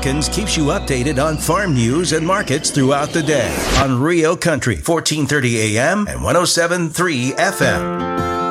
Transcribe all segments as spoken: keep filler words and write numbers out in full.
Watkins keeps you updated on farm news and markets throughout the day on Rio Country, fourteen thirty A M and one oh seven point three F M.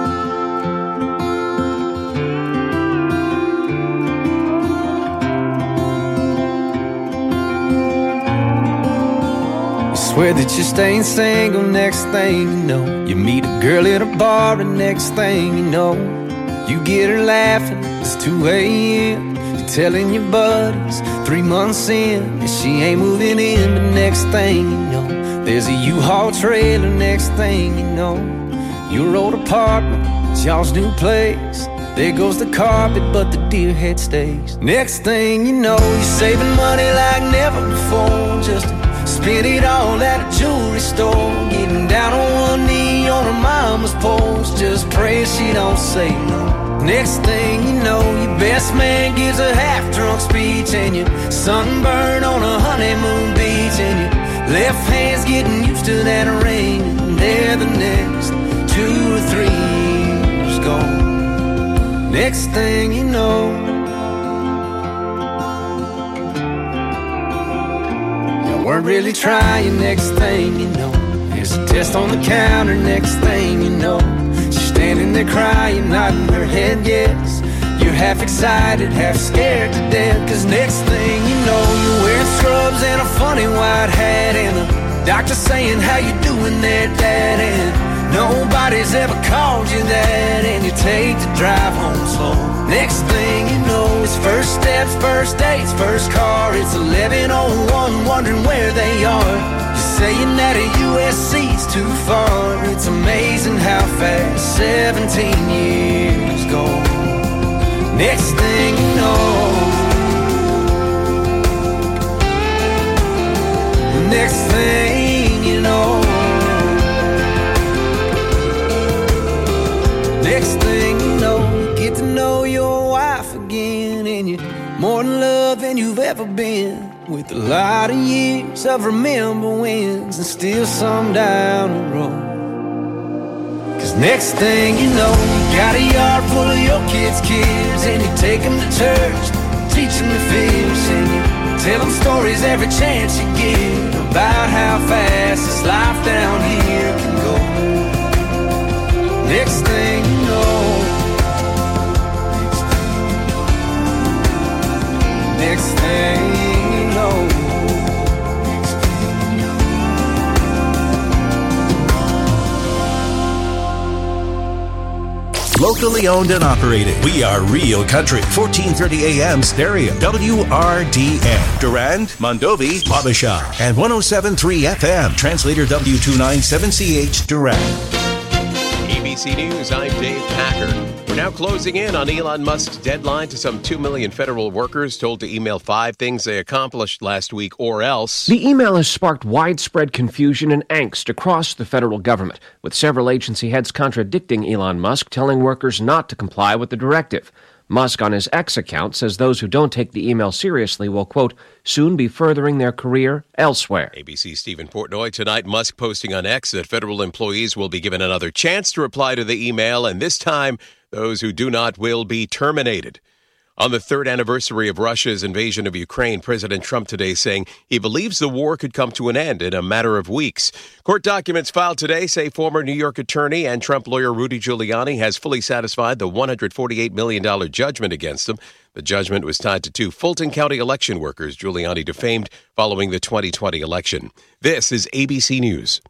Swear that you're staying single, next thing you know, you meet a girl at a bar, and next thing you know, you get her laughing, it's two a.m. You're telling your buddies, three months in, and she ain't moving in. But next thing you know, there's a U-Haul trailer. Next thing you know, your old apartment, it's y'all's new place. There goes the carpet, but the deer head stays. Next thing you know, you're saving money like never before, just to spend it all at a jewelry store. Getting down on one knee on her mama's porch, just pray she don't say no. Next thing you know, your best man gives a half-drunk speech, and you're sunburned on a honeymoon beach, and your left hand's getting used to that ring, and there the next two or three years gone. Next thing you know, weren't really trying. Next thing you know, there's a test on the counter. Next thing you know, she's standing there crying, nodding her head yes. You're half excited, half scared to death, cause next thing you know, you're wearing scrubs and a funny white hat, and the doctor saying, how you doing there, Dad? And nobody's ever called you that, and you take the drive home slow. Next thing you know, it's first steps, first dates, first car. It's eleven oh one, wondering where they are. You're saying that a U S C's too far. It's amazing how fast seventeen years go. Next thing you know, next thing you know, next thing you know, you get to know your wife again, and you're more in love than you've ever been, with a lot of years of remember wins, and still some down the road. Cause next thing you know, you got a yard full of your kids' kids, and you take them to church, teach them to fish, and you tell them stories every chance you get about how fast this life down here can go. Next thing you know, next thing you know, locally owned and operated. We are Real Country, fourteen thirty A M stereo, W R D N, Durand, Mondovi, Wabasha, and one oh seven point three F M, translator W two ninety-seven C H, Durand. A B C News, I'm Dave Packer. We're now closing in on Elon Musk's deadline to some two million federal workers told to email five things they accomplished last week or else. The email has sparked widespread confusion and angst across the federal government, with several agency heads contradicting Elon Musk, telling workers not to comply with the directive. Musk on his X account says those who don't take the email seriously will, quote, soon be furthering their career elsewhere. A B C's Stephen Portnoy tonight. Musk posting on X that federal employees will be given another chance to reply to the email, and this time those who do not will be terminated. On the third anniversary of Russia's invasion of Ukraine, President Trump today saying he believes the war could come to an end in a matter of weeks. Court documents filed today say former New York attorney and Trump lawyer Rudy Giuliani has fully satisfied the one hundred forty-eight million dollars judgment against him. The judgment was tied to two Fulton County election workers Giuliani defamed following the twenty twenty election. This is A B C News.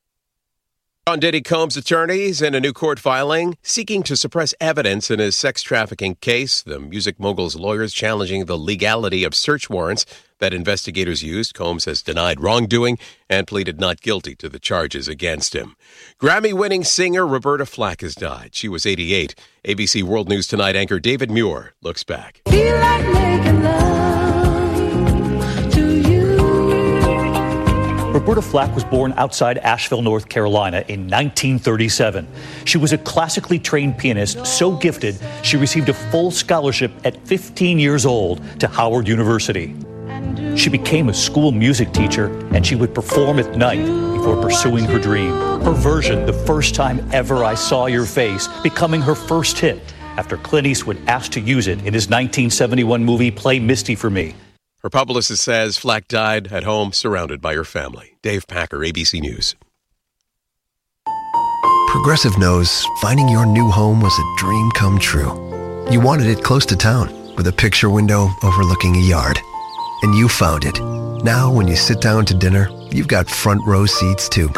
John Diddy Combs' attorneys in a new court filing seeking to suppress evidence in his sex trafficking case. The music mogul's lawyers challenging the legality of search warrants that investigators used. Combs has denied wrongdoing and pleaded not guilty to the charges against him. Grammy-winning singer Roberta Flack has died. She was eighty-eight. A B C World News Tonight anchor David Muir looks back. Feel like making love to you. Roberta Flack was born outside Asheville, North Carolina in nineteen thirty-seven. She was a classically trained pianist, so gifted she received a full scholarship at fifteen years old to Howard University. She became a school music teacher, and she would perform at night before pursuing her dream. Her version, The First Time Ever I Saw Your Face, becoming her first hit after Clint Eastwood asked to use it in his nineteen seventy-one movie Play Misty for Me. Her publicist says Flack died at home surrounded by her family. Dave Packer, A B C News. Progressive knows finding your new home was a dream come true. You wanted it close to town with a picture window overlooking a yard. And you found it. Now when you sit down to dinner, you've got front row seats too.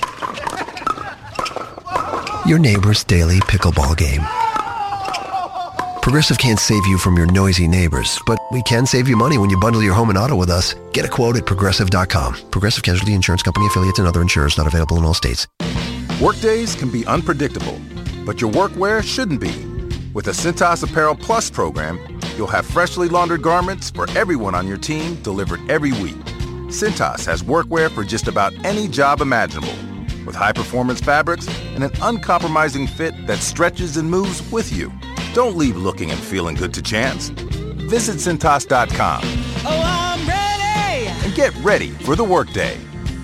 Your neighbor's daily pickleball game. Progressive can't save you from your noisy neighbors, but we can save you money when you bundle your home and auto with us. Get a quote at Progressive dot com. Progressive Casualty Insurance Company affiliates and other insurers not available in all states. Workdays can be unpredictable, but your workwear shouldn't be. With the Cintas Apparel Plus program, you'll have freshly laundered garments for everyone on your team delivered every week. Cintas has workwear for just about any job imaginable, with high-performance fabrics and an uncompromising fit that stretches and moves with you. Don't leave looking and feeling good to chance. Visit Cintas dot com. Oh, I'm ready! And get ready for the workday.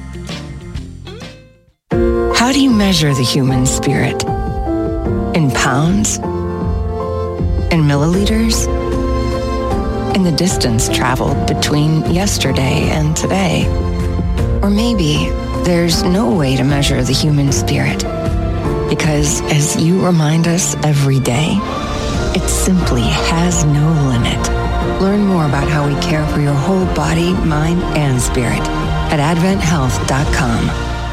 How do you measure the human spirit? In pounds? In milliliters? In the distance traveled between yesterday and today? Or maybe there's no way to measure the human spirit, because as you remind us every day, it simply has no limit. Learn more about how we care for your whole body, mind, and spirit at advent health dot com.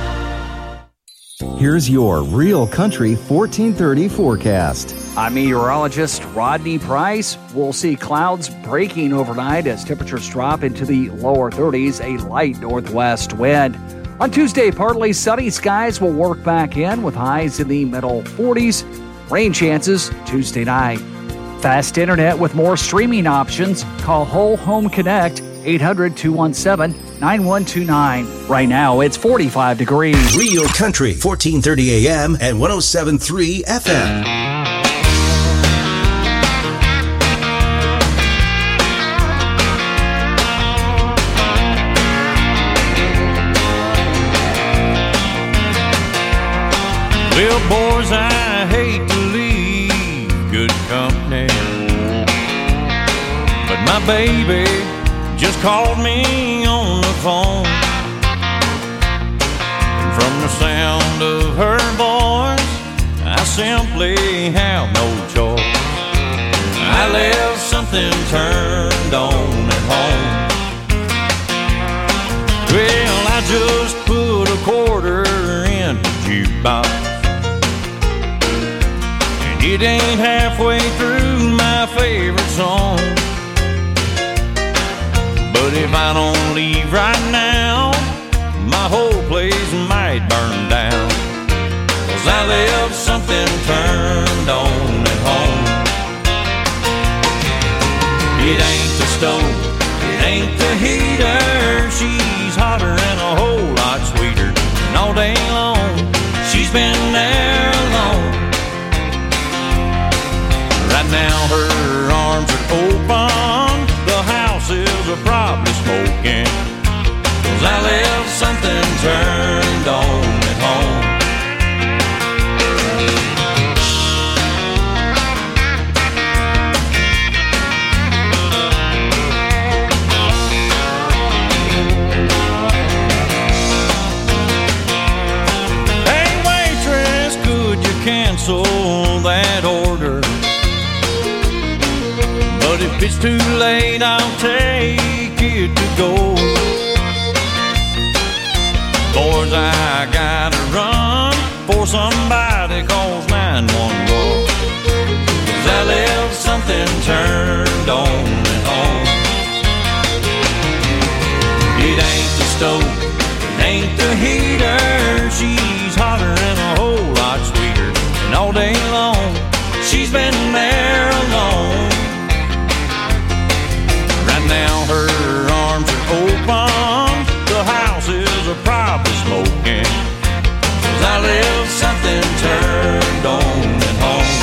Here's your Real Country fourteen thirty forecast. I'm meteorologist Rodney Price. We'll see clouds breaking overnight as temperatures drop into the lower thirties, a light northwest wind. On Tuesday, partly sunny skies will work back in with highs in the middle forties. Rain chances Tuesday night. Fast internet with more streaming options. Call Whole Home Connect, eight hundred, two one seven, nine one two nine. Right now, it's forty-five degrees. Real Country, fourteen thirty A M and one oh seven point three F M. Well, boys, I hate to leave good company, but my baby just called me on the phone. And from the sound of her voice, I simply have no choice. I left something turned on at home. Well, I just put a quarter in the jukebox. It ain't halfway through my favorite song. But if I don't leave right now, my whole place might burn down. 'Cause I left something turned on at home. It ain't the stove, it ain't the heater. She's hotter and a whole lot sweeter. And all day long, she's been there alone. Right now her arms are open, the house is probably smoking, 'cause I left something turned on at home. Hey waitress, could you cancel that order? But if it's too late, I'll take it to go. Boys, I gotta run for somebody calls nine one one. 'Cause I left something turned on at home. It ain't the stove, it ain't the heater. She's hotter and a whole lot sweeter. And all day long, she's been there alone. Now her arms are open, the house is a probably smoking, 'cause I left something turned on at home.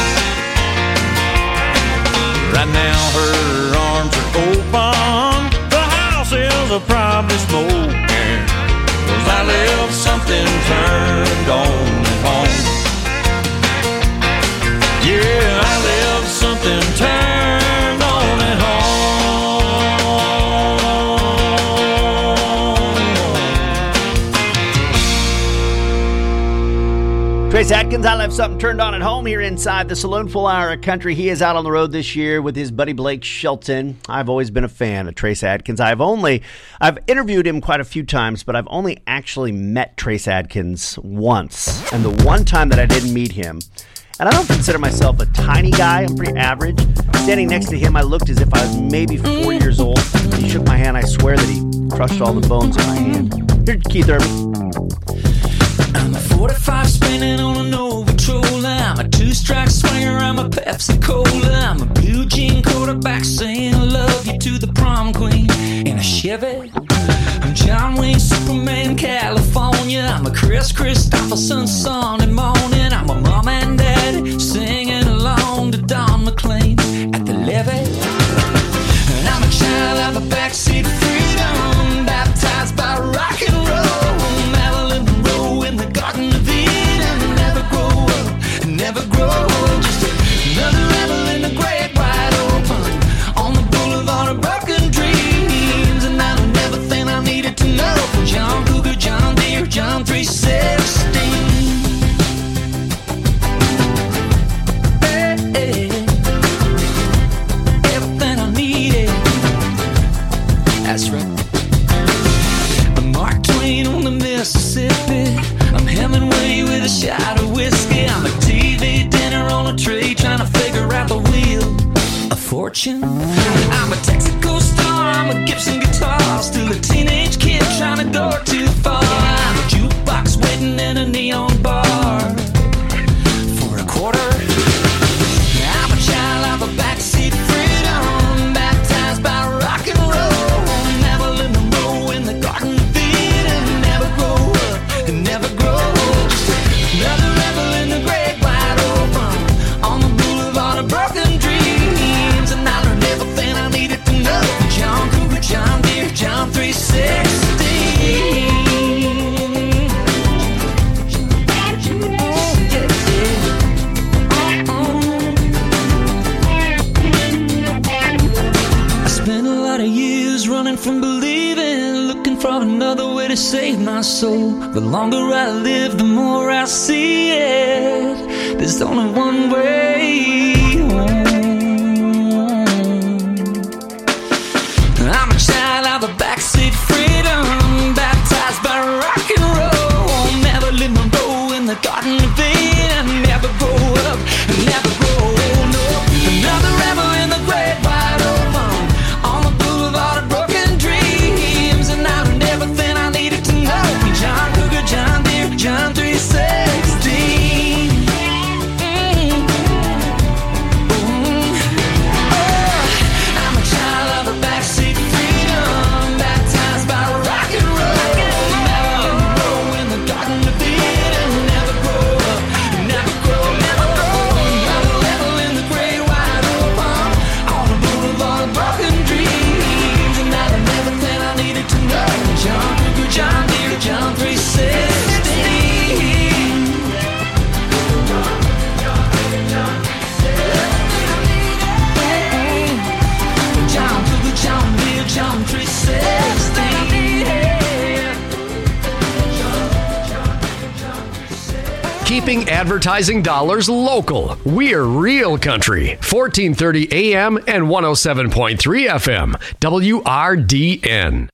Right now her arms are open, the house is a probably smoking, 'cause I left something turned on at home. Yeah, I left something turned on at home. Trace Adkins, I left something turned on at home here inside the saloon. Full hour of country. He is out on the road this year with his buddy Blake Shelton. I've always been a fan of Trace Adkins. I've only, I've interviewed him quite a few times, but I've only actually met Trace Adkins once. And the one time that I didn't meet him, and I don't consider myself a tiny guy, I'm pretty average. Standing next to him, I looked as if I was maybe four years old. He shook my hand. I swear that he crushed all the bones in my hand. Here's Keith Urban. I'm a forty-five spinning on a Nova Troller. I'm a two-strike swinger. I'm a Pepsi Cola. I'm a blue jean quarterback saying I love you to the prom queen in a Chevy. I'm John Wayne Superman, California. I'm a Chris Christopherson Sunday morning. I'm a mom and dad singing along to Don McLean at the levee. And I'm a child of a backseat freedom, baptized by rock and roll. Marilyn Monroe in the Garden of Eden. Never grow up, never grow old. Just another rebel in the great wide open on the boulevard of broken dreams. And I learned everything I needed to know from John Cougar, John Deere, John three sixteen. Hey, hey. Everything I needed. That's right. I'm Mark Twain on the Mississippi. I'm Hemingway with a shot of whiskey. I'm a T V dinner on a tray trying to figure out the wheel of fortune. I'm a Texaco star. I'm a Gibson guitar. Still a teenage kid trying to go too far. I'm a jukebox waiting in a neon bar for a quarter. I'm a child of a backseat freedom, baptized by rock and roll. Marilyn Monroe in the Garden of Eden. Never grow up, never grow old. Just another rebel in the great wide open on the boulevard of broken dreams. And I learned everything I needed to know from John Cougar, John Deere, John three sixteen. I spent a lot of years running from believing, looking for another way to save my soul. The longer I live, the more I see it. There's only one way home. I'm a child of a backseat freedom, baptized by rock and roll. Marilyn Monroe in the Garden of Eden. Never grow up, never grow old. No, another rebel in the great wide open on the boulevard of broken dreams. And I learned everything I needed to know from John Cougar, John Deere, John three sixteen. Mm. Mm. Oh, I'm a child of a backseat freedom, baptized by rock and roll. Marilyn Monroe in the Garden of Eden. Never grow up, never grow, never grow. Another level in the great wide open on the boulevard of broken dreams. And I learned everything I needed to know. John Cougar, John Deere, John three sixteen. John Cougar, John Deere, John three sixteen. Keeping advertising dollars local. We're Real Country. fourteen thirty A M and one oh seven point three F M. W R D N.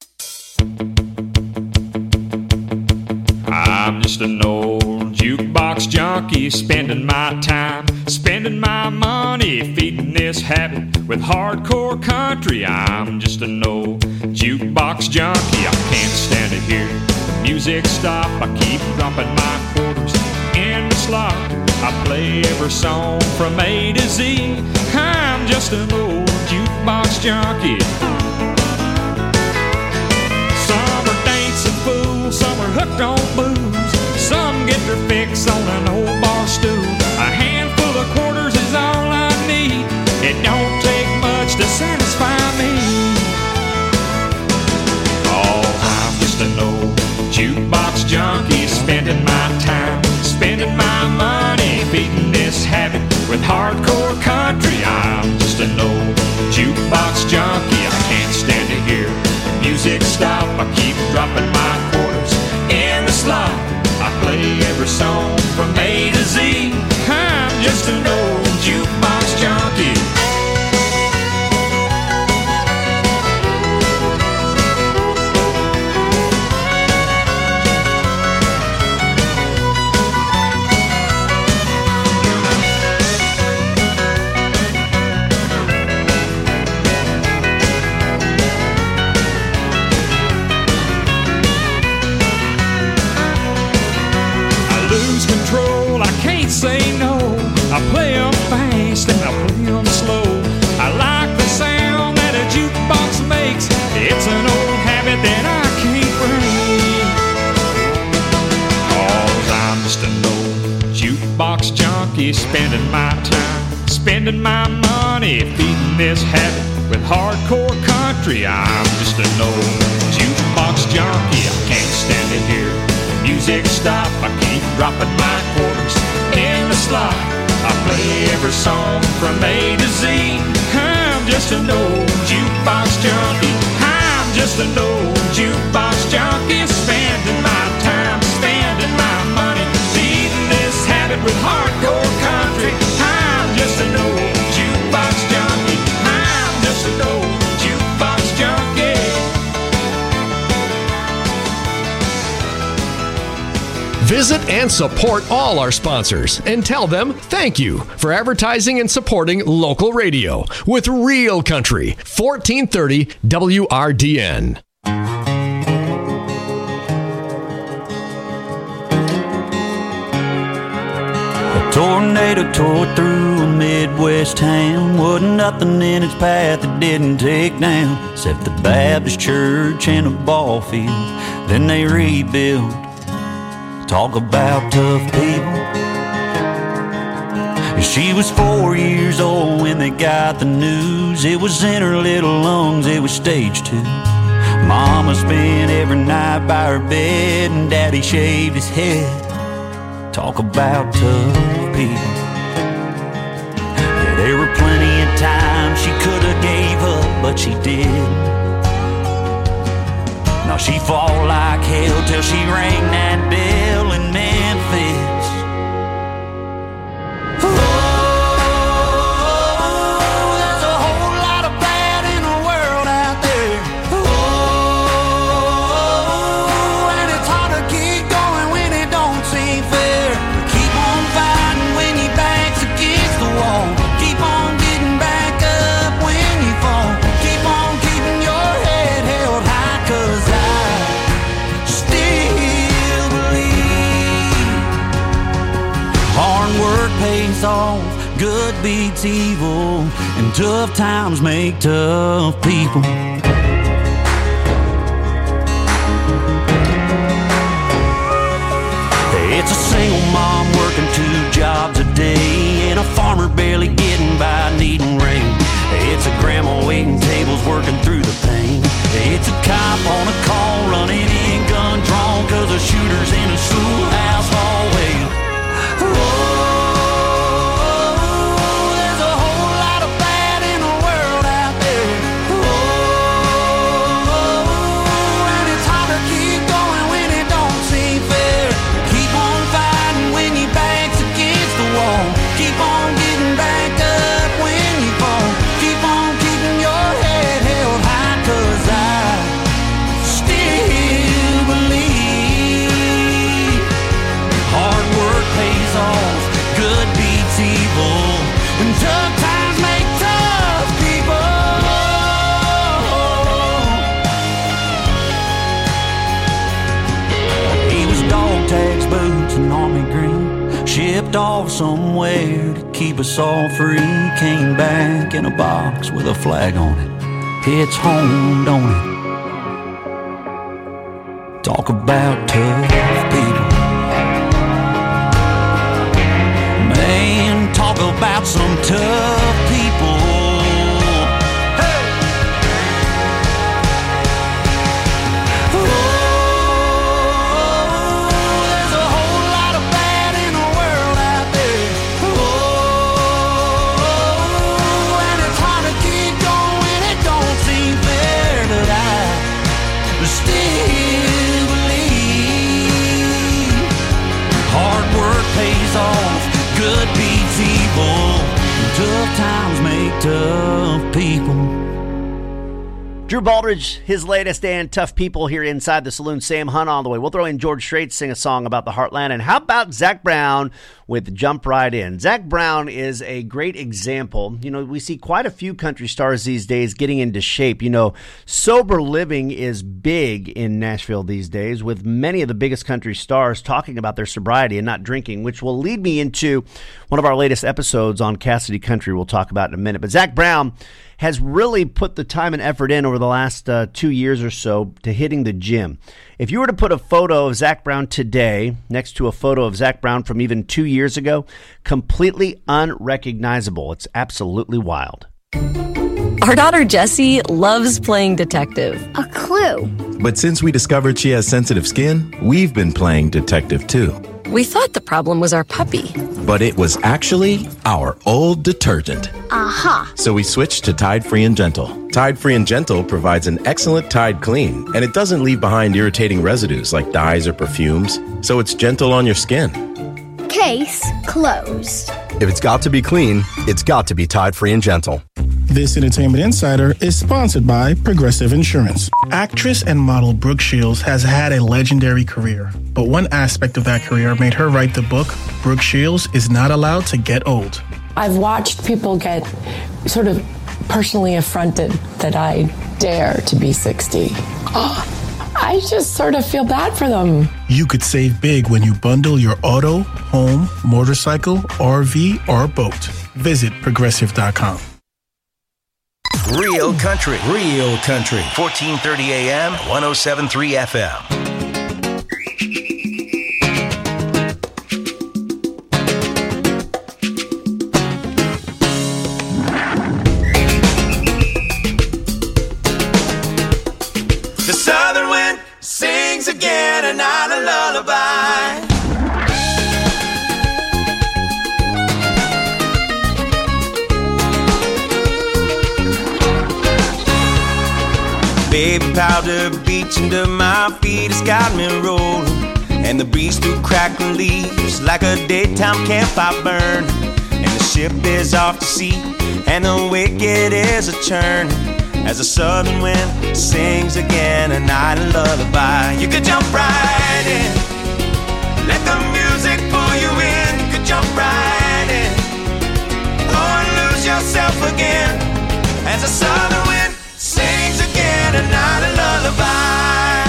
I'm just an old jukebox junkie, spending my time, spending my money, feeding this habit with hardcore country. I'm just an old jukebox junkie. I can't stand to hear the music stop. I keep dropping my quarters in the slot. I play every song from A to Z. I'm just an old jukebox junkie. Some are dancing fools, some are hooked on booze. Some get their fix on an old bar stool. A handful of quarters is all I need. It don't take much to satisfy me. Oh, I'm just an old jukebox junkie, spending my time, spending my money, feeding this habit with hardcore country. I'm just an old jukebox junkie. I can't stand to hear the music stop. I keep dropping my quarters in the slot. I play every song from A to Z. just an old jukebox junkie. Say no, I play them fast and I play them slow. I like the sound that a jukebox makes. It's an old habit that I can't break. 'Cause I'm just an old jukebox junkie, spending my time, spending my money, feeding this habit with hardcore country. I'm just an old jukebox junkie. I can't stand it here. Music stop, I keep dropping my quarters in the slot. I play every song from A to Z. I'm just an old jukebox junkie. I'm just an old jukebox junkie, spending my time, spending my money, feeding this habit with hardcore country. I'm just an old jukebox junkie. I'm just an old jukebox junkie. Visit and support all our sponsors and tell them thank you for advertising and supporting local radio with Real Country, fourteen thirty W R D N. A tornado tore through a Midwest town. Wasn't nothing in its path it didn't take down, except the Baptist church and a ball field. Then they rebuilt. Talk about tough people. She was four years old when they got the news. It was in her little lungs, it was stage two. Mama spent every night by her bed, and Daddy shaved his head. Talk about tough people. Yeah, there were plenty of times she could have gave up, but she did. Now she fought like hell till she rang that bell in Memphis. Oh, there's a whole lot of bad in the world out there. Oh, and it's hard to keep going when it don't seem fair. Keep on fighting when your back's against the wall. Keep on getting back up when you fall. Keep on keeping your head held high, 'cause I work pays off, good beats evil, and tough times make tough people. It's a single mom working two jobs a day, and a farmer barely getting by needing rain. It's a grandma waiting tables working through the pain. It's a cop on a call running in gun drawn, 'cause a shooter's in a schoolhouse hallway. Whoa. Shipped off somewhere to keep us all free. Came back in a box with a flag on it. It's home, don't it? Talk about tough people. Man, talk about some tough people. Good beats is evil. Tough times make tough people. Drew Baldridge, his latest, and Tough People here inside the saloon. Sam Hunt on the way. We'll throw in George Strait, sing a song about the Heartland. And how about Zac Brown with Jump Right In? Zac Brown is a great example. You know, we see quite a few country stars these days getting into shape. You know, sober living is big in Nashville these days, with many of the biggest country stars talking about their sobriety and not drinking, which will lead me into one of our latest episodes on Cassidy Country we'll talk about in a minute. But Zac Brown has really put the time and effort in over the last uh, two years or so to hitting the gym. If you were to put a photo of Zac Brown today next to a photo of Zac Brown from even two years ago, completely unrecognizable. It's absolutely wild. Our daughter Jessie loves playing detective. A clue. But since we discovered she has sensitive skin, we've been playing detective too. We thought the problem was our puppy. But it was actually our old detergent. Aha. So we switched to Tide Free and Gentle. Tide Free and Gentle provides an excellent Tide clean, and it doesn't leave behind irritating residues like dyes or perfumes, so it's gentle on your skin. Case closed. If it's got to be clean, it's got to be Tide Free and Gentle. This Entertainment Insider is sponsored by Progressive Insurance. Actress and model Brooke Shields has had a legendary career, but one aspect of that career made her write the book, Brooke Shields is Not Allowed to Get Old. I've watched people get sort of personally affronted that I dare to be sixty. Oh, I just sort of feel bad for them. You could save big when you bundle your auto, home, motorcycle, R V, or boat. Visit Progressive dot com. Real Country, Real Country, fourteen thirty A M, one oh seven point three F M. The southern wind sings again a night a lullaby. Baby powder beach under my feet has got me rolling, and the breeze through crackling leaves like a daytime campfire burn. And the ship is off to sea, and the wicked is a churn, as the southern wind sings again a night of lullaby. You could jump right in, let the music pull you in. You could jump right in, oh, and lose yourself again, as the southern wind sings again a night of lullaby.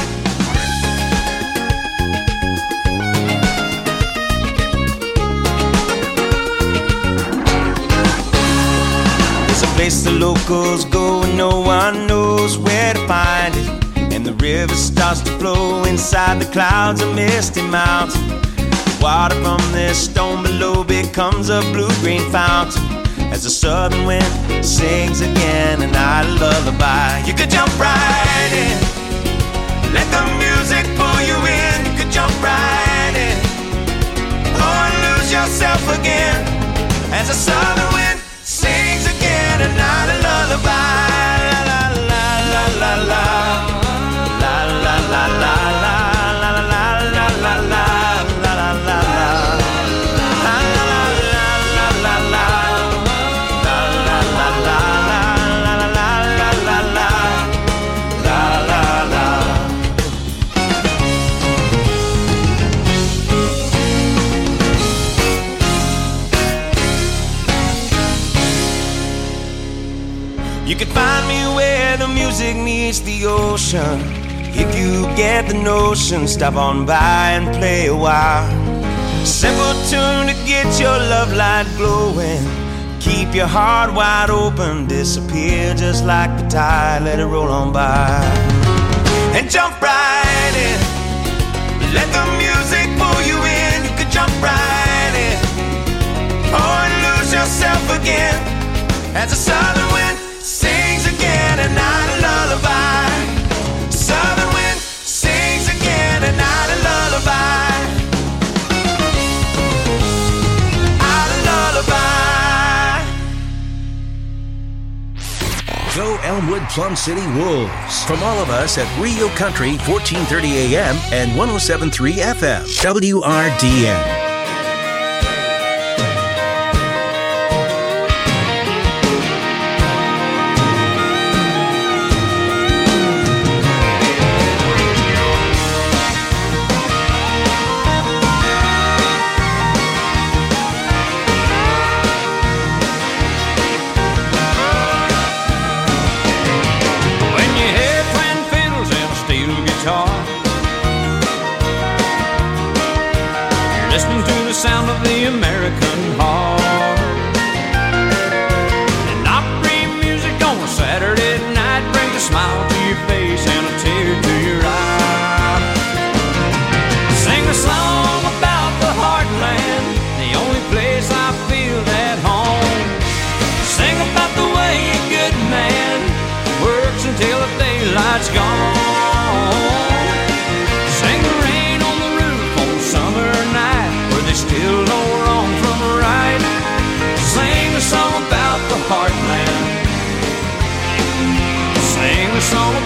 There's a place the locals go and no one knows where to find it, and the river starts to flow inside the clouds of misty mountain. The water from this stone below becomes a blue-green fountain, as the southern wind sings again a night of lullaby. You could jump right in, let the music pull you in. You could jump right in, oh, and lose yourself again, as the southern wind sings again a night of lullaby. La la la la la la la la la la la la la la la. You can find me where the music meets the ocean. If you get the notion, stop on by and play a while. Simple tune to get your love light glowing. Keep your heart wide open, disappear just like the tide, let it roll on by. And jump right in, let the music pull you in. You could jump right in, oh, and lose yourself again, as the southern wind sings again a night of lullaby. Southern wind sings again a night of lullaby. A lullaby. Go Elmwood Plum City Wolves. From all of us at Real Country, fourteen thirty A M and one oh seven point three F M. W R D N.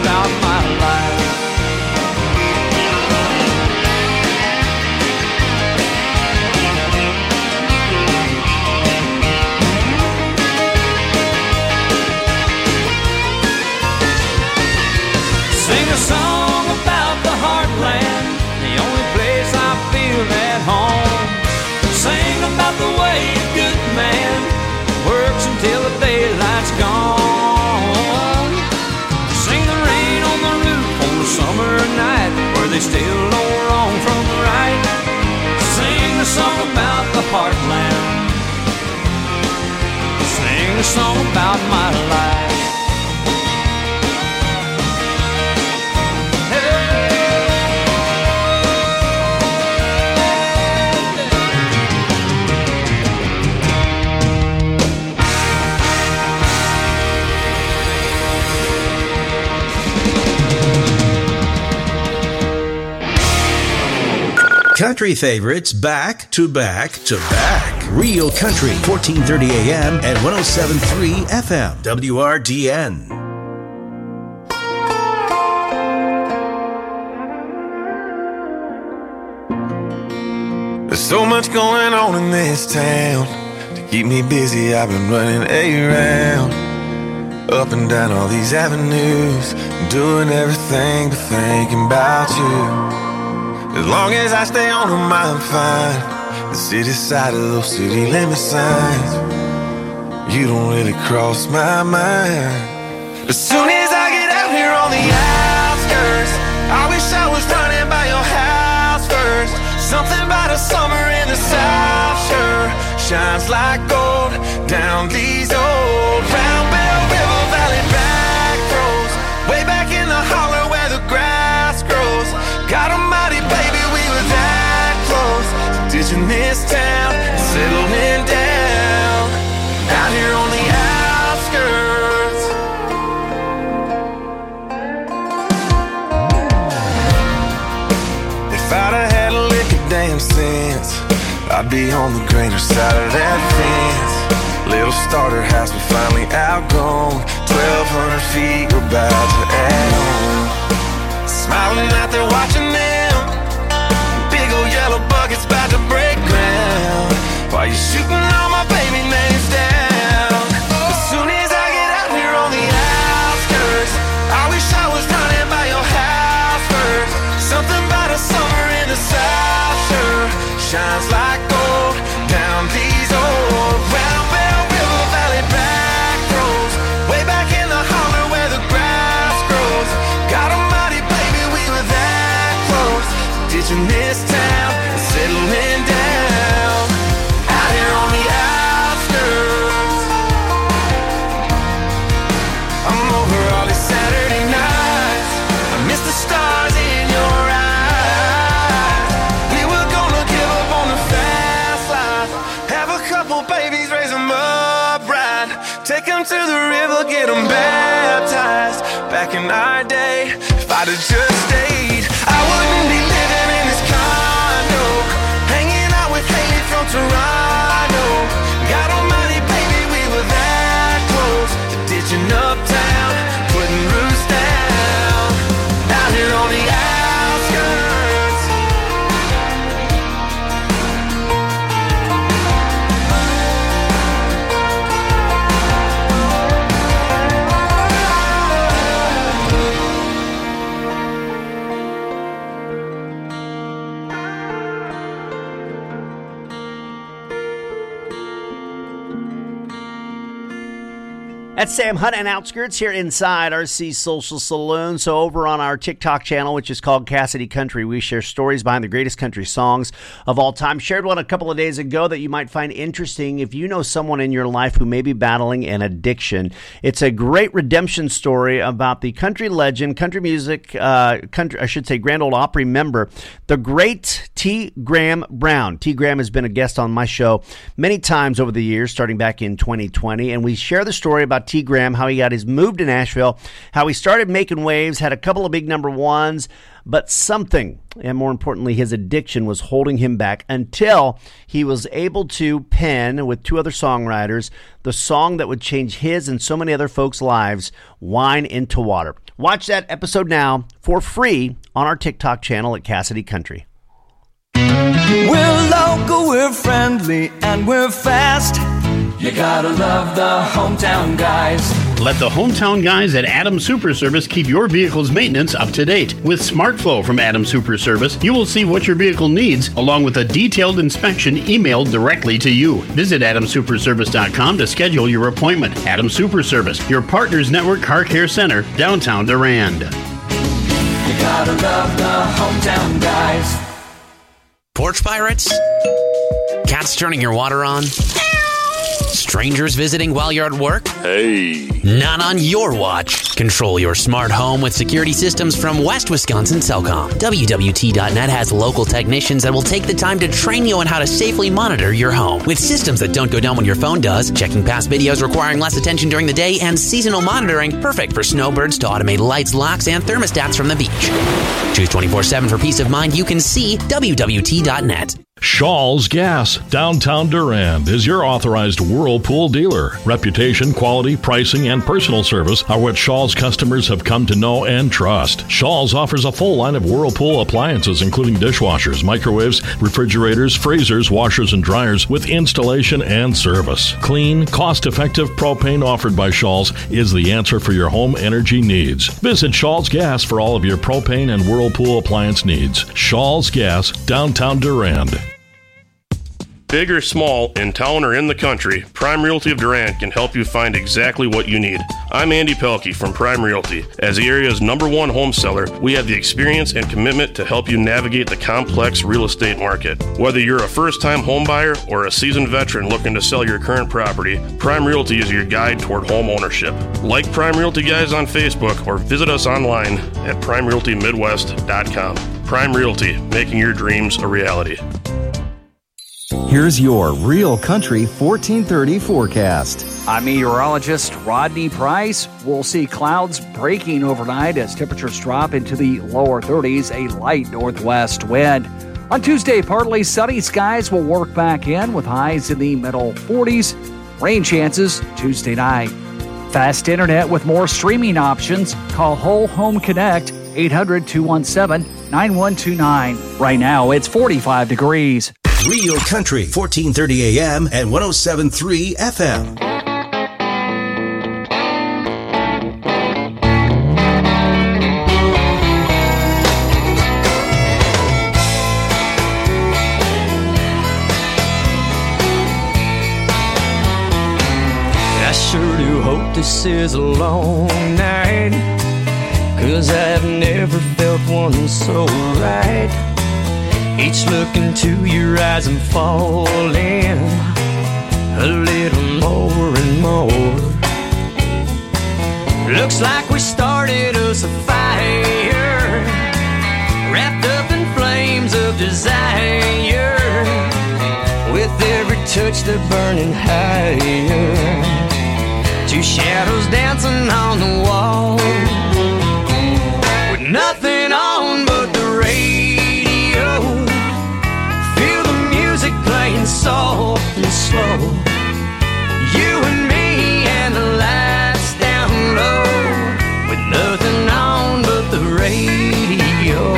about my life. Sing a song about the heartland, the only place I feel at home. Sing about the way a good man works until the daylight's gone. Sing the rain on the roof on a summer night where they still know wrong from right. Sing a song about the heartland. Sing a song about my life. Country favorites back to back to back. Real Country, fourteen thirty A M and one oh seven point three F M, W R D N. There's so much going on in this town. To keep me busy, I've been running around, up and down all these avenues, doing everything but thinking about you. As long as I stay on them, I'm fine. The city side of those city limit signs, you don't really cross my mind. As soon as I get out here on the outskirts, I wish I was running by your house first. Something about a summer in the South sure shines like gold down these old Round Bell River Valley back roads, way back in the holler where the grass grows. God almighty, baby, we were that close to ditching this town and settling down out here on the outskirts. If I'd have had a lick of damn sense, I'd be on the greener side of that fence. Little starter house, we finally outgrown. Twelve hundred feet, we're about to add on. Smiling out there watching them, big old yellow buckets about to break ground, while you're shooting all my baby names down. As soon as I get out here on the outskirts, I wish I was running by your house first. Something about a summer in the South sure shines like gold down these old Round Bell River Valley back roads, way back in the holler where the grass grows. God almighty, ditching this town and settling down out here on the outskirts. I'm over all these Saturday nights, I miss the stars in your eyes. We were gonna give up on the fast life, have a couple babies, raise them up right, take them to the river, get them baptized. Back in our day, if I'd have just stayed, I wouldn't be living in this condo, hanging out with Haley from Toronto. God almighty, baby, we were that close to ditching uptown, putting roots down out here on the outskirts. That's Sam Hunt and Outskirts here inside R C Social Saloon. So over on our TikTok channel, which is called Cassidy Country, we share stories behind the greatest country songs of all time. Shared one a couple of days ago that you might find interesting if you know someone in your life who may be battling an addiction. It's a great redemption story about the country legend, country music, uh, country, I should say Grand Ole Opry member, the great T. Graham Brown. T. Graham has been a guest on my show many times over the years, starting back in twenty twenty, and we share the story about T. Graham, how he got his move to Nashville, how he started making waves, had a couple of big number ones, but something, and more importantly, his addiction was holding him back until he was able to pen, with two other songwriters, the song that would change his and so many other folks' lives, Wine into Water. Watch that episode now for free on our TikTok channel at Cassidy Country. We're local, we're friendly, and we're fast. You gotta love the hometown guys. Let the hometown guys at Adams Super Service keep your vehicle's maintenance up to date. With SmartFlow from Adams Super Service, you will see what your vehicle needs, along with a detailed inspection emailed directly to you. Visit adams super service dot com to schedule your appointment. Adams Super Service, your Partners Network Car Care Center, downtown Durand. You gotta love the hometown guys. Porch pirates? Cats turning your water on? Strangers visiting while you're at work? Hey. Not on your watch. Control your smart home with security systems from West Wisconsin Cellcom. W W T dot net has local technicians that will take the time to train you on how to safely monitor your home. With systems that don't go down when your phone does, checking past videos requiring less attention during the day, and seasonal monitoring, perfect for snowbirds to automate lights, locks, and thermostats from the beach. Choose twenty-four seven for peace of mind. You can see W W T dot net. Shaw's Gas, downtown Durand, is your authorized Whirlpool dealer. Reputation, quality, pricing, and personal service are what Shaw's customers have come to know and trust. Shaw's offers a full line of Whirlpool appliances, including dishwashers, microwaves, refrigerators, freezers, washers, and dryers, with installation and service. Clean, cost-effective propane offered by Shaw's is the answer for your home energy needs. Visit Shaw's Gas for all of your propane and Whirlpool appliance needs. Shaw's Gas, downtown Durand. Big or small, in town or in the country, Prime Realty of Durand can help you find exactly what you need. I'm Andy Pelkey from Prime Realty. As the area's number one home seller, we have the experience and commitment to help you navigate the complex real estate market. Whether you're a first-time home buyer or a seasoned veteran looking to sell your current property, Prime Realty is your guide toward home ownership. Like Prime Realty Guys on Facebook or visit us online at prime realty midwest dot com. Prime Realty, making your dreams a reality. Here's your Real Country fourteen thirty forecast. I'm meteorologist Rodney Price. We'll see clouds breaking overnight as temperatures drop into the lower thirties, a light northwest wind. On Tuesday, partly sunny skies will work back in with highs in the middle forties. Rain chances Tuesday night. Fast internet with more streaming options. Call Whole Home Connect, eight hundred, two one seven, nine one two nine. Right now, it's forty-five degrees. Real Country, fourteen thirty A M and one oh seven point three F M. I sure do hope this is a long night, 'cause I've never felt one so right. Each look into your eyes I'm falling a little more and more. Looks like we started us a fire, wrapped up in flames of desire, with every touch they're burning higher. Two shadows dancing on the wall, with nothing on but the radio. Playing soft and slow, you and me and the lights down low, with nothing on but the radio.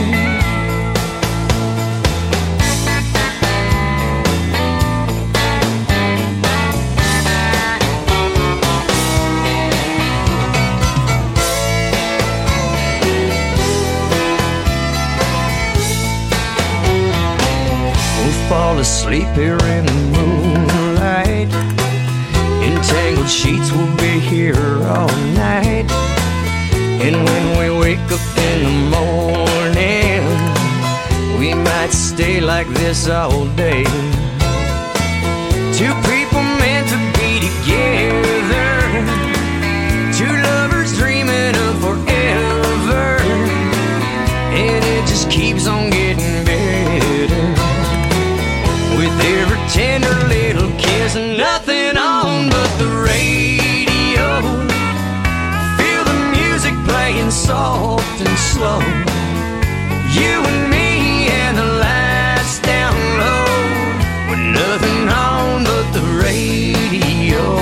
Fall asleep here in the moonlight, entangled sheets will be here all night. And when we wake up in the morning, we might stay like this all day. Two people meant to be together, two lovers dreaming of forever, and it just keeps on getting better. nothing on but the radio. Feel the music playing soft and slow. You and me and the lights down low, with nothing on but the radio.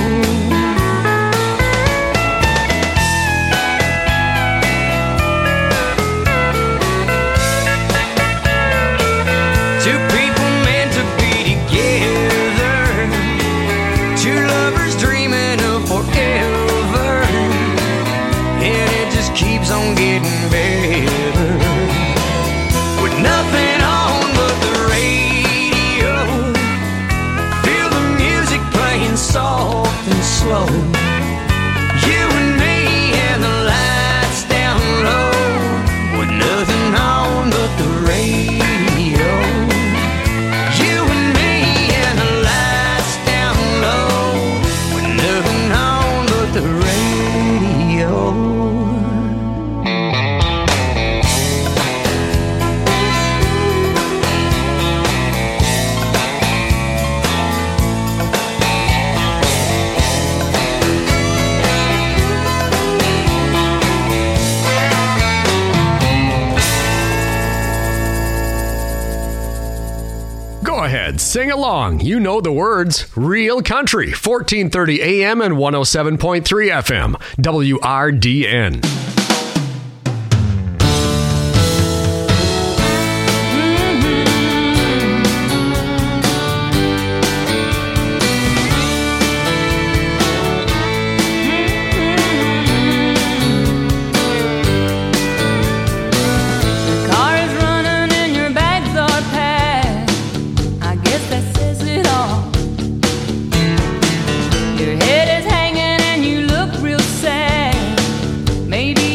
Two people meant to be together, two lovers dreaming of forever, and it just keeps on getting better. With nothing on but the radio, feel the music playing soft and slow. You and me and the lights down low, with nothing on but the radio. You and me and the lights down low, with nothing on but the radio. Go ahead, sing along. You know the words. Real Country, fourteen thirty A M and one oh seven point three F M, W R D N. Your car is running and your bags are packed. I guess that says it all. Your head is hanging and you look real sad. Maybe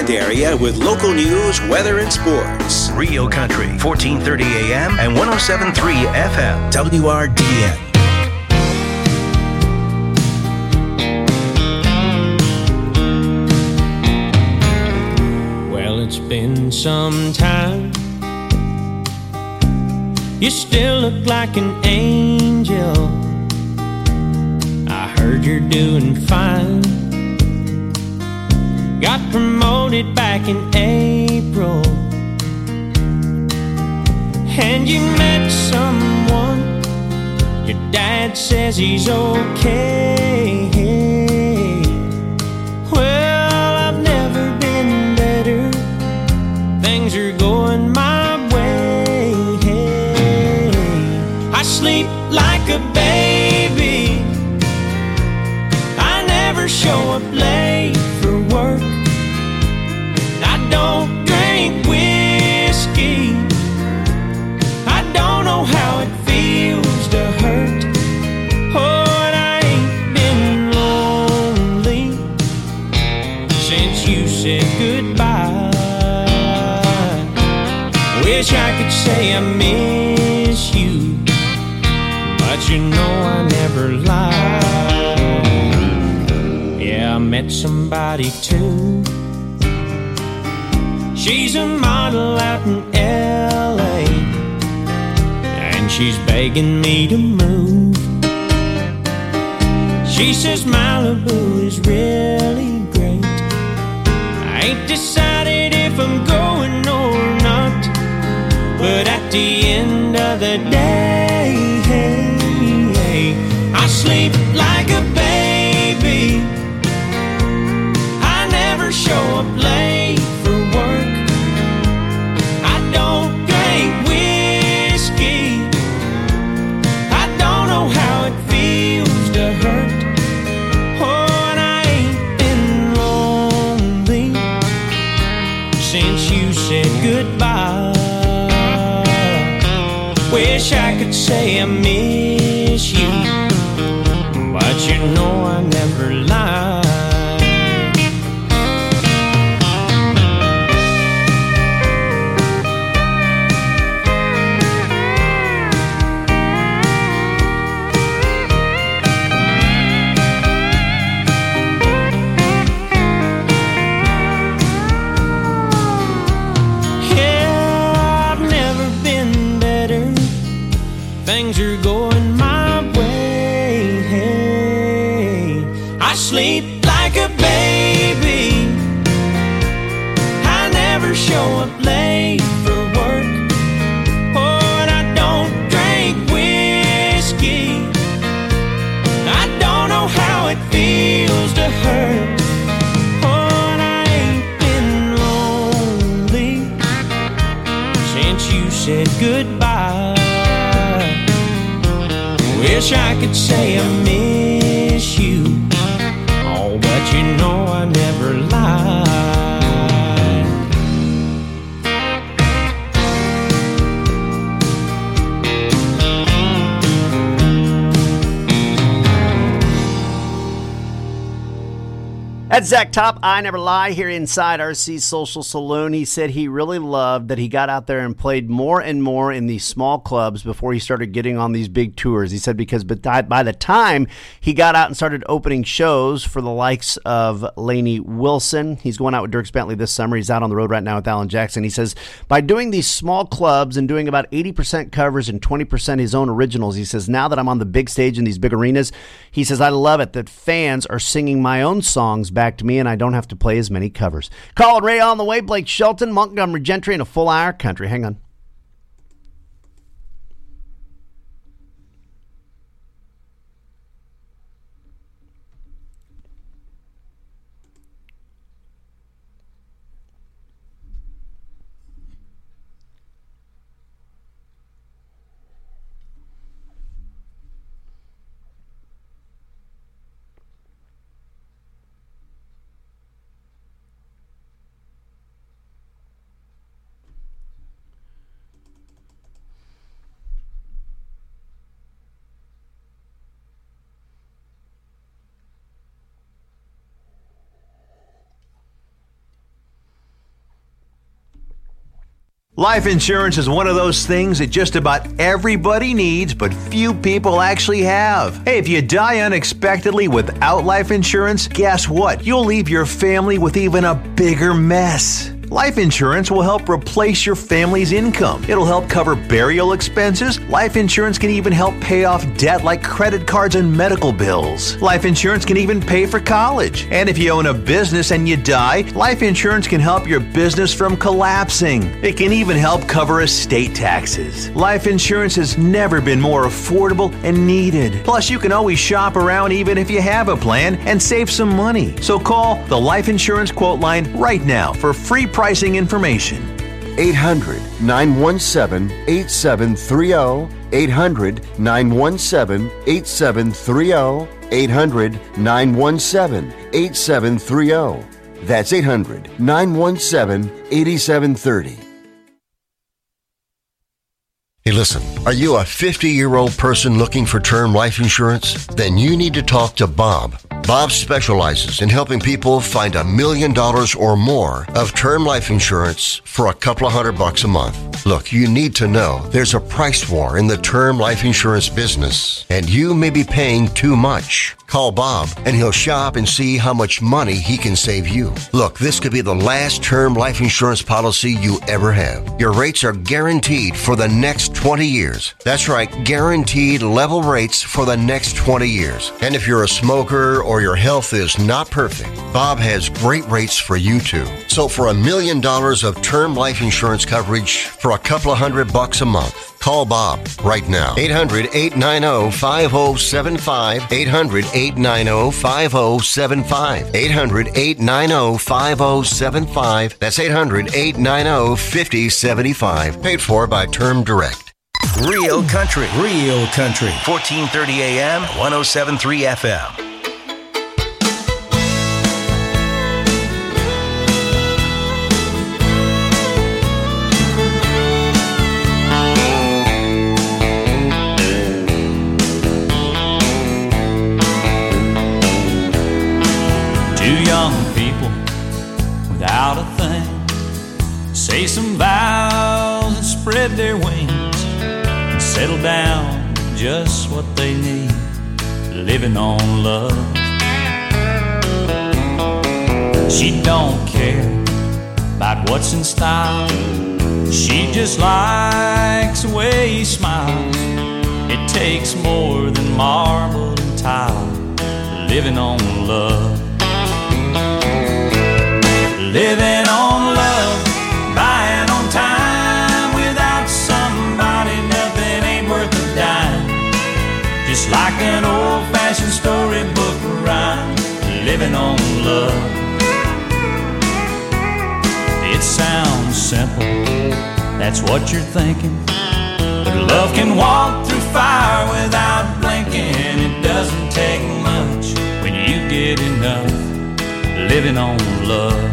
Tri-State area with local news, weather, and sports. Rio Country, fourteen thirty A M and one oh seven point three F M, W R D N. Well, it's been some time. You still look like an angel. I heard you're doing fine. Got promoted back in April, and you met someone. Your dad says he's okay. Well, I've never been better. Things are going my way. I sleep like a baby. I never show up late for work. I don't drink whiskey. I don't know how it feels to hurt. Oh, and I ain't been lonely since you said goodbye. Wish I could say I miss you, but you know I never lie. Yeah, I met somebody too. She's a model out in L A, and she's begging me to move. She says Malibu is really great. I ain't decided if I'm going or not, but at the end of the day, I sleep like a baby. I never show up late for work. I don't drink whiskey. I don't know how it feels to hurt. Oh, and I ain't been lonely since you said goodbye. Wish I could say I miss you, but you know I never lie. Yeah, I've never been better. Things are going my way. Hey, I sleep like a baby. I never show up late for work. Oh, and I don't drink whiskey. I don't know how it feels to hurt. Oh, and I ain't been lonely since you said goodbye. Wish I could say I miss you, oh, but you know I never lie. That's Zach Top, I Never Lie, here inside R C's Social Saloon. He said he really loved that he got out there and played more and more in these small clubs before he started getting on these big tours. He said because by the time he got out and started opening shows for the likes of Lainey Wilson, he's going out with Dierks Bentley this summer. He's out on the road right now with Alan Jackson. He says by doing these small clubs and doing about eighty percent covers and twenty percent his own originals, he says now that I'm on the big stage in these big arenas, he says I love it that fans are singing my own songs back to me and I don't have to play as many covers. Colin Ray on the way, Blake Shelton, Montgomery Gentry, and a full hour country. Hang on. Life insurance is one of those things that just about everybody needs, but few people actually have. Hey, if you die unexpectedly without life insurance, guess what? You'll leave your family with even a bigger mess. Life insurance will help replace your family's income. It'll help cover burial expenses. Life insurance can even help pay off debt like credit cards and medical bills. Life insurance can even pay for college. And if you own a business and you die, life insurance can help your business from collapsing. It can even help cover estate taxes. Life insurance has never been more affordable and needed. Plus, you can always shop around even if you have a plan and save some money. So call the Life Insurance Quote Line right now for free pricing information. eight hundred, nine one seven, eight seven three zero. eight hundred, nine one seven, eight seven three zero. eight hundred, nine one seven, eight seven three zero. That's eight hundred, nine one seven, eight seven three zero. Hey, listen, are you a fifty-year-old person looking for term life insurance? Then you need to talk to Bob. Bob specializes in helping people find a million dollars or more of term life insurance for a couple of hundred bucks a month. Look, you need to know there's a price war in the term life insurance business, and you may be paying too much. Call Bob, and he'll shop and see how much money he can save you. Look, this could be the last term life insurance policy you ever have. Your rates are guaranteed for the next twenty years. That's right, guaranteed level rates for the next twenty years. And if you're a smoker or your health is not perfect, Bob has great rates for you too. So for a million dollars of term life insurance coverage for a couple of hundred bucks a month, call Bob right now. eight hundred, eight nine zero, five zero seven five. eight hundred, eight nine zero, five zero seven five. eight hundred, eight nine zero, five zero seven five. That's eight hundred, eight nine zero, five zero seven five. Paid for by Term Direct. Real Country. Real Country. fourteen thirty A M, one oh seven point three F M. Without a thing, say some vows and spread their wings and settle down just what they need, living on love. She don't care about what's in style, she just likes the way he smiles. It takes more than marble and tile, living on love. Living on love, buying on time. Without somebody, nothing ain't worth a dime. Just like an old-fashioned storybook rhyme, living on love. It sounds simple, that's what you're thinking. But love can walk through fire without blinking. It doesn't take much when you get enough, living on love.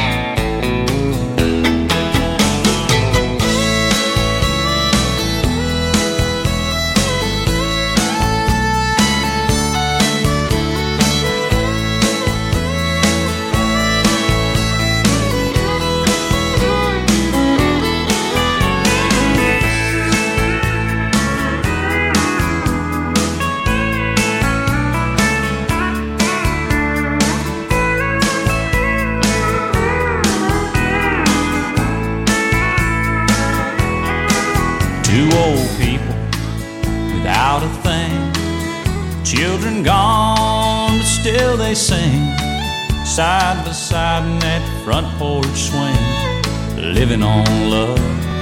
Two old people without a thing, children gone, but still they sing, side by side in that front porch swing, living on love.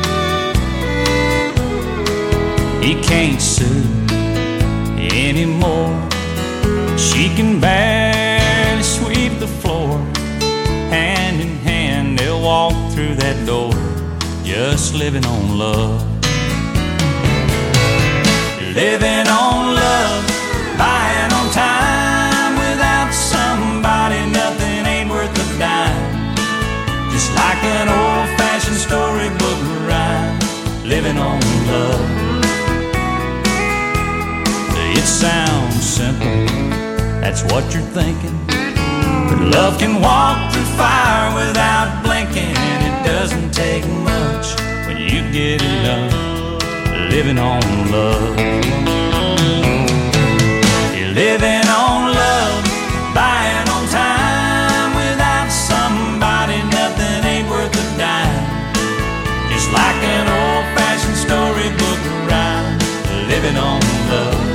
He can't sue anymore, she can barely sweep the floor. Hand in hand they'll walk through that door, just living on love. Living on love, buying on time. Without somebody, nothing ain't worth a dime. Just like an old-fashioned storybook rhyme, living on love. It sounds simple, that's what you're thinking. But love can walk through fire without blinking. It doesn't take much when you get enough living on love. You're living on love, buying on time. Without somebody, nothing ain't worth a dime. Just like an old-fashioned storybook rhyme, living on love.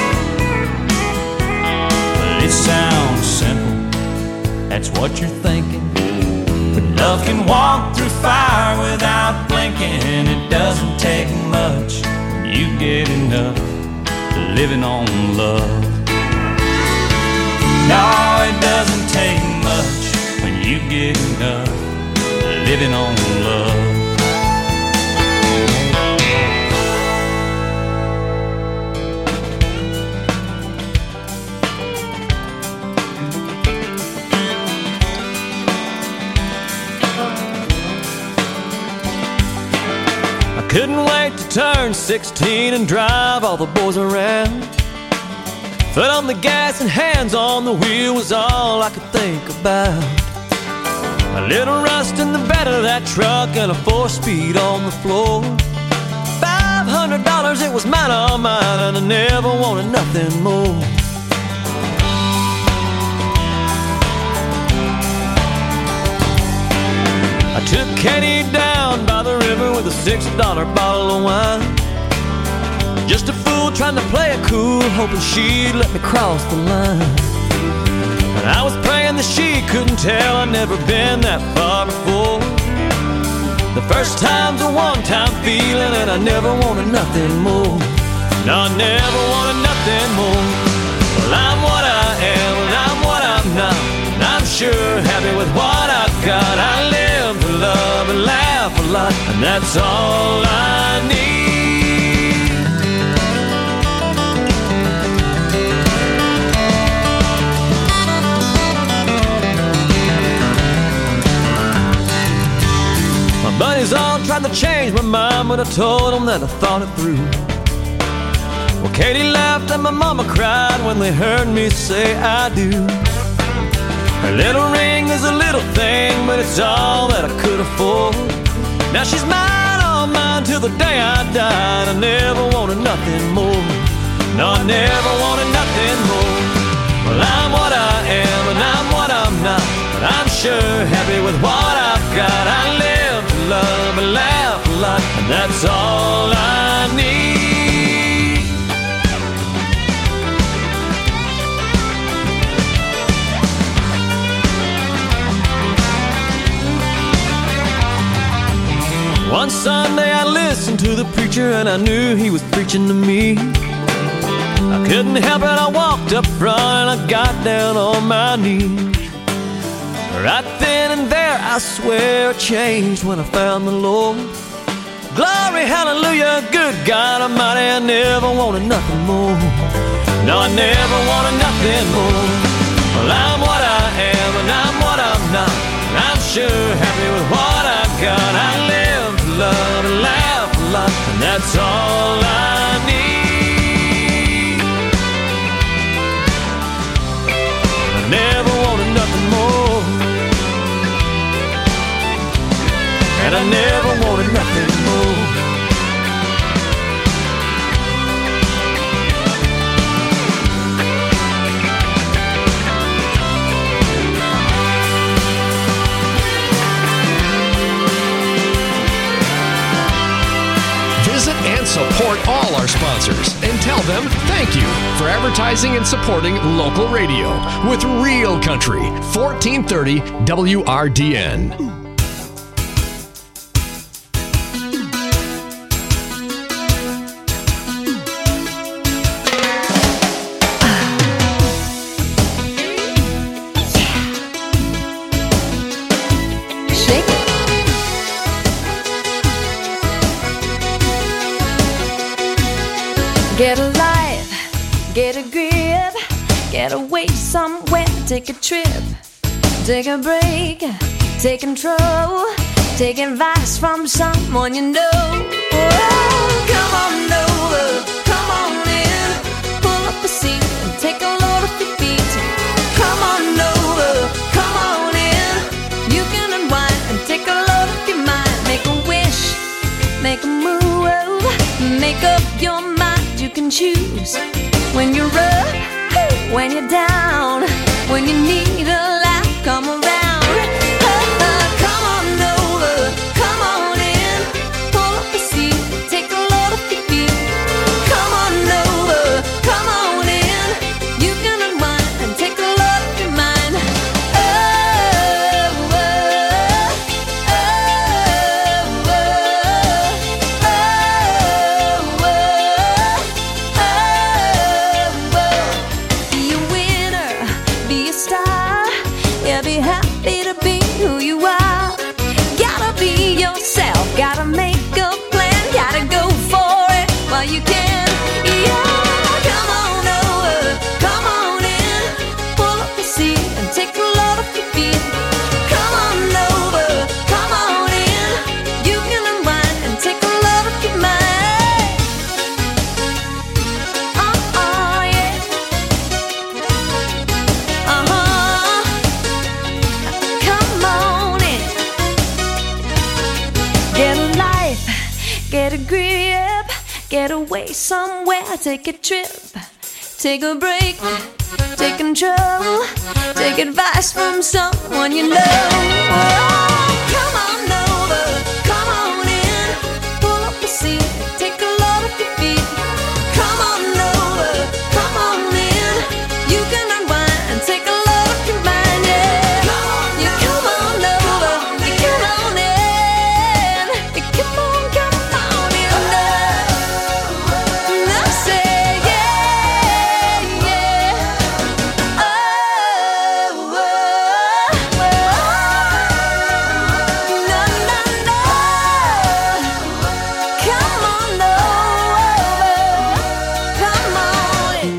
Well, it sounds simple, that's what you're thinking. But love can walk through fire without blinking. It doesn't take much when you get enough living on love. No, it doesn't take much when you get enough living on love. Couldn't wait to turn sixteen and drive all the boys around. Foot on the gas and hands on the wheel was all I could think about. A little rust in the bed of that truck and a four-speed on the floor. Five hundred dollars, it was mine, all mine, and I never wanted nothing more. I took Katie down by the river with a six dollar bottle of wine. Just a fool trying to play it cool, hoping she'd let me cross the line. And I was praying that she couldn't tell I'd never been that far before. The first time's a one-time feeling, and I never wanted nothing more. No, I never wanted nothing more. Well, I'm what I am, and I'm what I'm not, and I'm sure happy with what I've got. I live to love and laugh a lot, and that's all I need. My buddies all tried to change my mind, but I told them that I thought it through. Well, Katie laughed and my mama cried when they heard me say I do. Her little ring is a little thing, but it's all that I could afford. Now she's mine, all mine, till the day I died. I never wanted nothing more. No, I never wanted nothing more. Well, I'm what I am, and I'm what I'm not, but I'm sure happy with what I've got. I live to love and laugh a lot, and that's all I need. One Sunday I listened to the preacher and I knew he was preaching to me. I couldn't help it, I walked up front and I got down on my knees. Right then and there I swear I changed when I found the Lord. Glory, hallelujah, good God Almighty, I never wanted nothing more. No, I never wanted nothing more. Well, I'm what I am and I'm what I'm not, and I'm sure happy with what I've got. I live to love and laugh a lot, and that's all I need. I never wanted nothing more, and I never wanted nothing more. Visit and support all our sponsors and tell them thank you for advertising and supporting local radio with Real Country, fourteen thirty W R D N. Get a life, get a grip, get away somewhere, take a trip, take a break, take control, take advice from someone you know. Oh, come on over, come on in, pull up a seat and take a load off your feet. Come on over, come on in, you can unwind and take a load off your mind. Make a wish, can choose. When you're up, when you're down, when you need a laugh, come around. Come on over, come on in, pull up a seat, take a load off your feet. Come on over, come on in, you can unwind and take a load off your mind. Oh, oh, oh, oh, oh, oh, oh. Be a winner, be a star, yeah, be happy to be who you are. Gotta be yourself, gotta make a plan, gotta go for it while you can. Yeah, come on over, come on in, pull up a seat and take a load off your feet. Come on over, come on in, you can unwind and take a load off your mind. Uh-uh, yeah. Uh-huh. Come on in. Get a life, get a grip, get away somewhere, take a trip, take a break, take control, take advice from someone you know. Oh, come on over, come on in, pull up a seat, take a load off your feet. Come on over, come on in, you can unwind and take a load off your mind, yeah. You come on over, you come on in, you come on, come on in now. And I say, yeah, yeah. Oh, oh, oh. No, no, no. Come on over, come on in.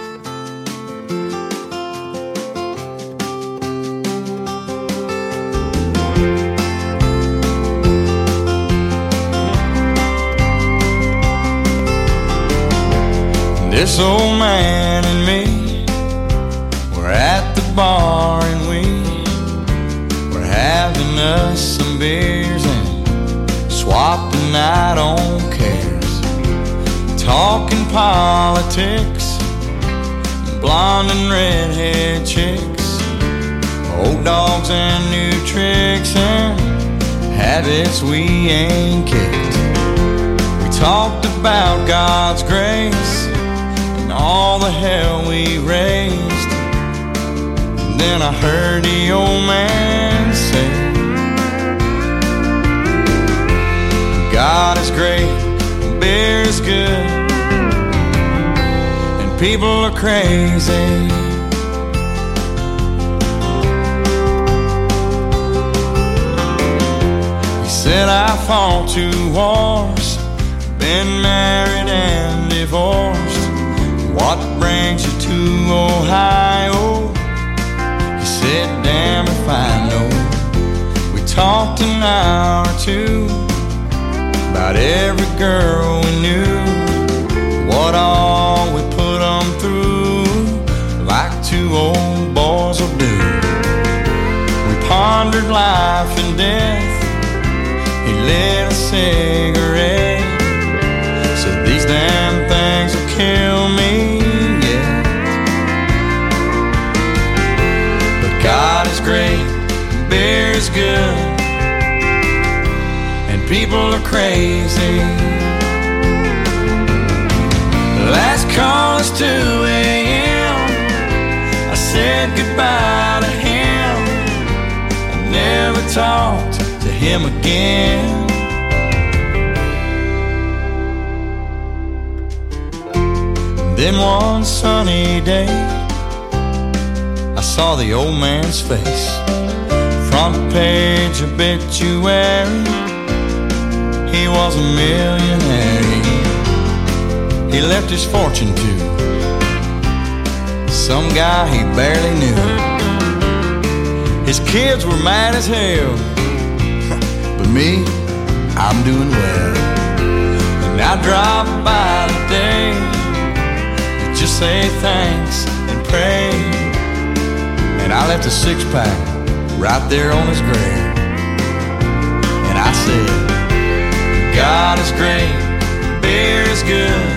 This old man and me, we're at the bar and we we're having us some beers and swapping out on cares, talking politics, blonde and redhead chicks, old dogs and new tricks and habits we ain't kicked. We talked about God's grace and all the hell we raised. And then I heard the old man say, God is great, beer is good, and people are crazy. He said I fought two wars, been married and divorced. What brings you to Ohio? He said, damn if I know. We talked an hour or two about every girl we knew, what all we put them through, like two old boys will do. We pondered life and death. He lit a cigarette, said these damn things will kill me, yeah. But God is great, beer is good, and people are crazy. Last call is two a.m. I said goodbye to him. I never talked to him again. Then one sunny day, I saw the old man's face. Front page obituary, he was a millionaire. He left his fortune to some guy he barely knew. His kids were mad as hell, but me, I'm doing well. And I drop by today to just say thanks and pray. And I left a six pack right there on his grave. And I said, God is great, beer is good,